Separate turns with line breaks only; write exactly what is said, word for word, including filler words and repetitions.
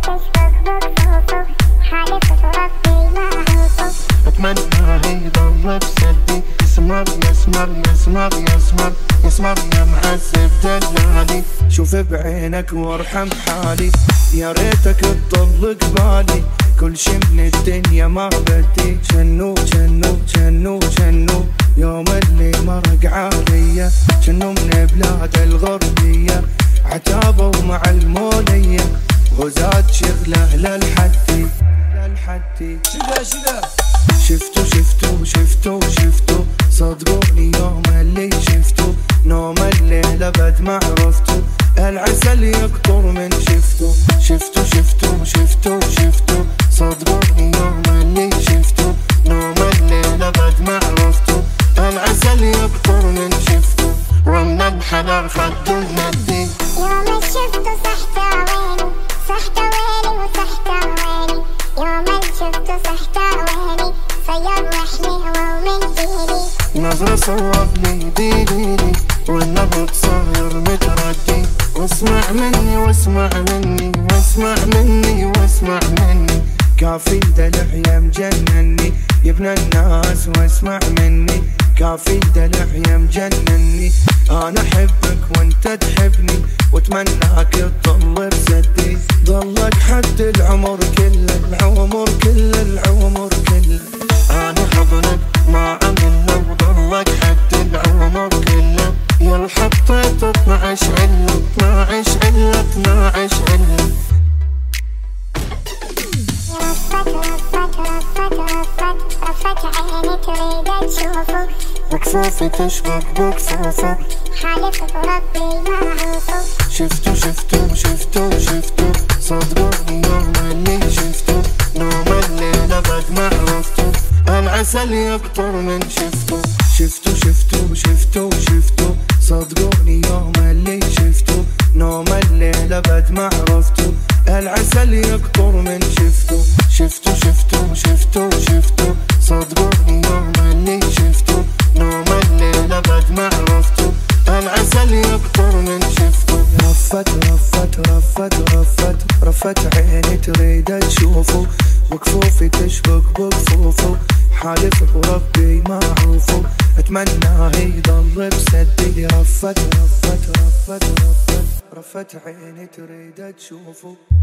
اتمنى يضل بسدي يسمر يسمر يسمر يسمر يسمر يا معذب دلالي. شوف بعينك وارحم حالي، يا ريتك تضل قبالي. كل شي من الدنيا ما بدي، جنو جنو جنو جنو يوم اللي مرق عليا. جنو من بلاد الغربية عتابة ومع المولية، وزاد شغله للحدي للحدي.
شذا شذا
شفتو شفتو شفتو شفتو صدقوني يوم اللي شفتو، نوم الليل ابد ما عرفتو، العسل يقطر من شفتو. شفتو شفتو شفتو شفتو صدقوني يوم اللي شفتو، نوم الليل ابد ما عرفتو، العسل يقطر من شفتو، ومن الحلال خدو المدي.
يوم شفتو صحت عويني صحت عويني وصحت عويني، يوم شفتو صحت عويني صير وحلي ومن ديني.
نظرة صوبني ديني والنبض صاير متردي، واسمع مني واسمع مني واسمع مني واسمع مني. كافي دلع يا مجنني يا ابن الناس واسمع مني، كافي دلع يا مجنني. انا احبك وانت تحبني، واتمناك تضل بسدي، ضلك حد العمر كله العمر كله العمر كله. انا حضنك ما عملنا وضلك حد العمر كله، يا حطيت اثنعش علة اثنعش علة اثنعش علة.
رفت رفت رفت رفت عيني تريد تشوفه،
وكفوفي تشبك بكفوفه،
حالف بربي ما عوفه.
شفتو شفتو شفتو شفتو صدقوني يوم اللي شفتو، نوم الليل ابد ما عرفتو، العسل يقطر من شفتو. شفتو شفتو شفتو شفتو صدقوني يوم اللي شفتو، نوم الليل ابد ما عرفتو، العسل يقطر من شفتو. شفتو شفتو شفتو شفتو صدقوني يوم اللي شفتو، نوم الليل ابد ما عرفتو، العسل يقطر من شفتو. رفت رفت رفت رفت رفت عيني تريد تشوفه، وكفوفي تشبك بكفوفه، حالف بربي ما عوفه، اتمناه يضل بسدي. رفت رفت رفت رفت رفت عيني تريد تشوفه.